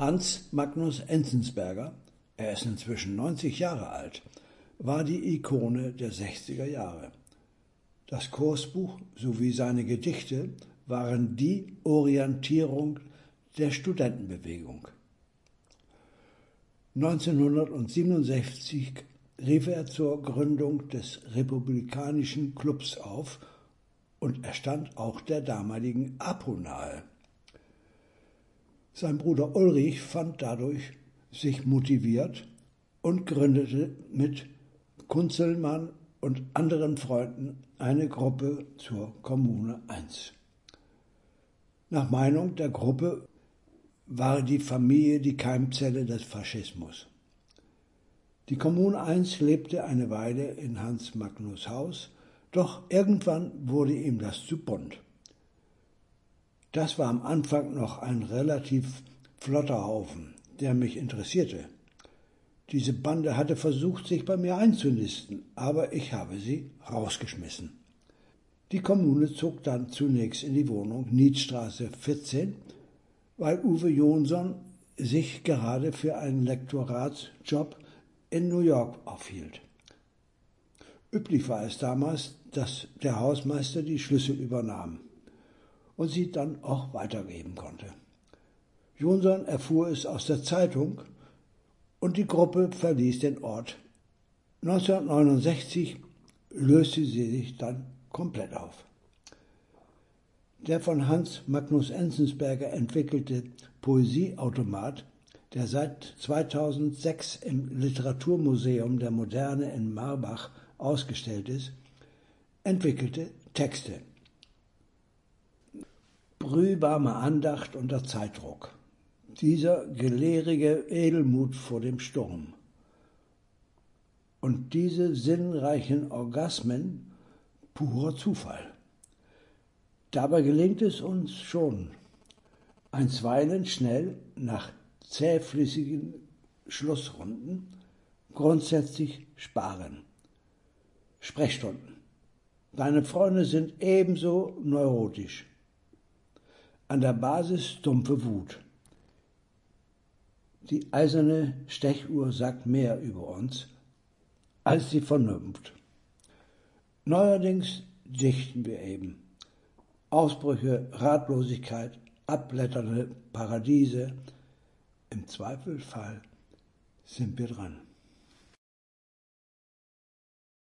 Hans Magnus Enzensberger, er ist inzwischen 90 Jahre alt, war die Ikone der 60er Jahre. Das Kursbuch sowie seine Gedichte waren die Orientierung der Studentenbewegung. 1967 rief er zur Gründung des Republikanischen Clubs auf und er stand auch der damaligen APO nahe. Sein Bruder Ulrich fand dadurch sich motiviert und gründete mit Kunzelmann und anderen Freunden eine Gruppe zur Kommune 1. Nach Meinung der Gruppe war die Familie die Keimzelle des Faschismus. Die Kommune 1 lebte eine Weile in Hans Magnus Haus, doch irgendwann wurde ihm das zu bunt. Das war am Anfang noch ein relativ flotter Haufen, der mich interessierte. Diese Bande hatte versucht, sich bei mir einzunisten, aber ich habe sie rausgeschmissen. Die Kommune zog dann zunächst in die Wohnung Niedstraße 14, weil Uwe Jonsson sich gerade für einen Lektoratsjob in New York aufhielt. Üblich war es damals, dass der Hausmeister die Schlüssel übernahm und sie dann auch weitergeben konnte. Jonsson erfuhr es aus der Zeitung und die Gruppe verließ den Ort. 1969 löste sie sich dann komplett auf. Der von Hans Magnus Enzensberger entwickelte Poesieautomat, der seit 2006 im Literaturmuseum der Moderne in Marbach ausgestellt ist, entwickelte Texte. Brühwarme Andacht unter Zeitdruck. Dieser gelehrige Edelmut vor dem Sturm. Und diese sinnreichen Orgasmen purer Zufall. Dabei gelingt es uns schon, einstweilen schnell nach zähflüssigen Schlussrunden, grundsätzlich sparen. Sprechstunden. Deine Freunde sind ebenso neurotisch. An der Basis dumpfe Wut. Die eiserne Stechuhr sagt mehr über uns als die Vernunft. Neuerdings dichten wir eben. Ausbrüche, Ratlosigkeit, abblätternde Paradiese. Im Zweifelfall sind wir dran.